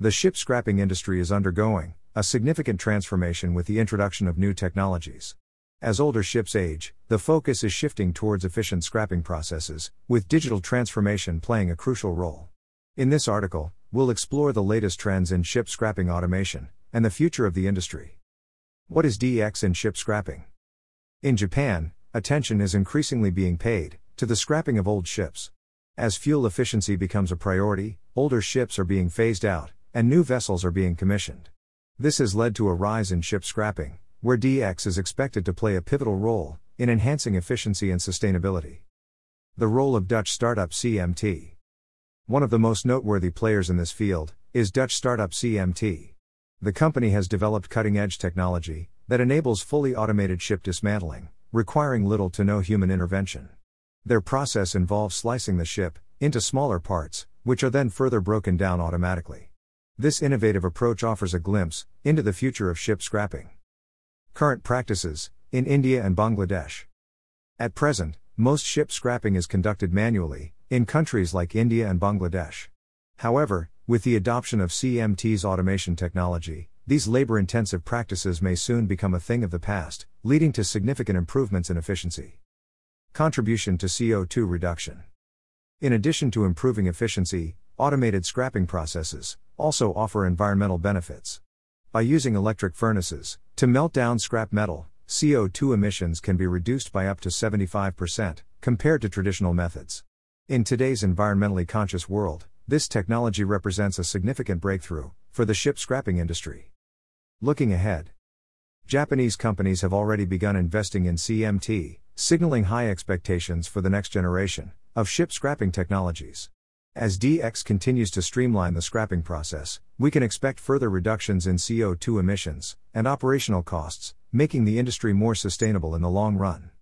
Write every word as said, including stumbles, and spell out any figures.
The ship scrapping industry is undergoing a significant transformation with the introduction of new technologies. As older ships age, the focus is shifting towards efficient scrapping processes, with digital transformation playing a crucial role. In this article, we'll explore the latest trends in ship scrapping automation and the future of the industry. What is D X in ship scrapping? In Japan, attention is increasingly being paid to the scrapping of old ships. As fuel efficiency becomes a priority, older ships are being phased out, and new vessels are being commissioned. This has led to a rise in ship scrapping, where D X is expected to play a pivotal role in enhancing efficiency and sustainability. The role of Dutch startup C M T. One of the most noteworthy players in this field is Dutch startup C M T. The company has developed cutting-edge technology that enables fully automated ship dismantling, requiring little to no human intervention. Their process involves slicing the ship into smaller parts, which are then further broken down automatically. This innovative approach offers a glimpse into the future of ship scrapping. Current practices in India and Bangladesh. At present, most ship scrapping is conducted manually in countries like India and Bangladesh. However, with the adoption of C M T's automation technology, these labor-intensive practices may soon become a thing of the past, leading to significant improvements in efficiency. Contribution to C O two reduction. In addition to improving efficiency, automated scrapping processes also offer environmental benefits. By using electric furnaces to melt down scrap metal, C O two emissions can be reduced by up to seventy-five percent compared to traditional methods. In today's environmentally conscious world, this technology represents a significant breakthrough for the ship scrapping industry. Looking ahead, Japanese companies have already begun investing in C M T, signaling high expectations for the next generation of ship scrapping technologies. As D X continues to streamline the scrapping process, we can expect further reductions in C O two emissions and operational costs, making the industry more sustainable in the long run.